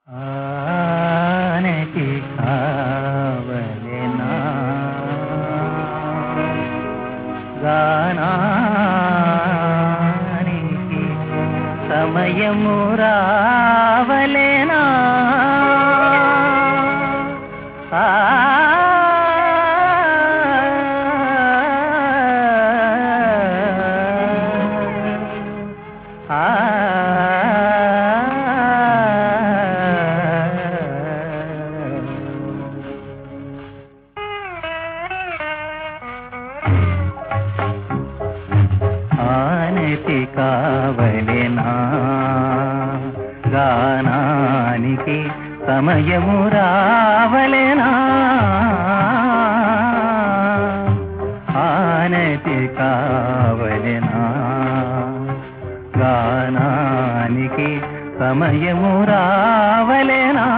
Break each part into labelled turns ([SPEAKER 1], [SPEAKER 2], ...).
[SPEAKER 1] ఆనతి కావలెనా గానానికి సమయము రావలెనా ఆనతి కావలెనా గానానికి సమయము రావలెనా ఆనతి కావలెనా గానానికి సమయము రావలెనా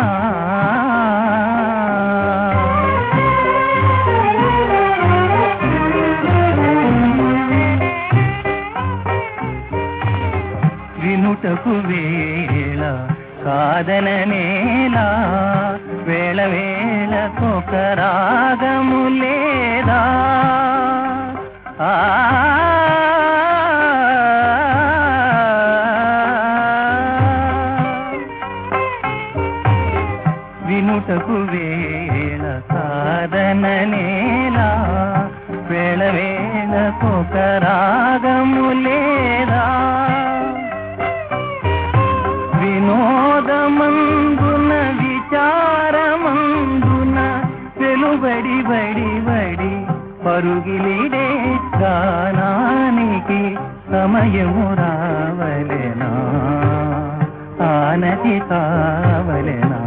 [SPEAKER 1] వినుటకు వేళ కాదననేలా వేళ వేళకొక రాగము లేదా వినుటకు వేళ కాదననేలా వేళ వేళకొక రాగము లేదా వినోదమందున విచారమందున వెలుబడి బడి బడి పరుగిలిడే గానానికి సమయము రావలెనా ఆనతి కావలెనా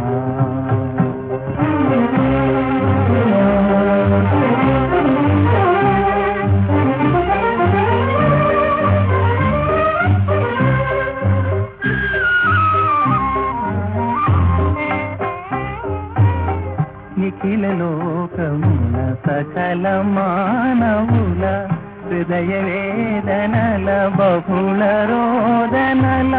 [SPEAKER 1] నిఖిల లోకమున సకల మానవుల హృదయ వేదనల బహుళ రోదనల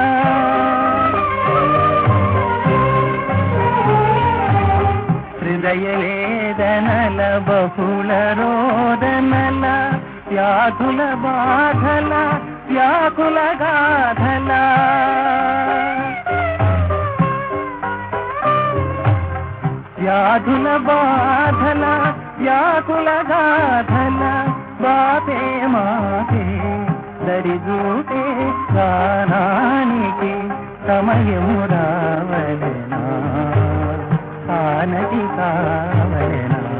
[SPEAKER 1] హృదయ వేదనల బహుళ రోదనల వ్యాకుల బాధల వ్యాకుల గాథల వ్యాధుల బాధల వ్యాకుల గాథల బాపే మాపే దరిజూటే గానానికి సమయము రావలెనా ఆనతి కావలెనా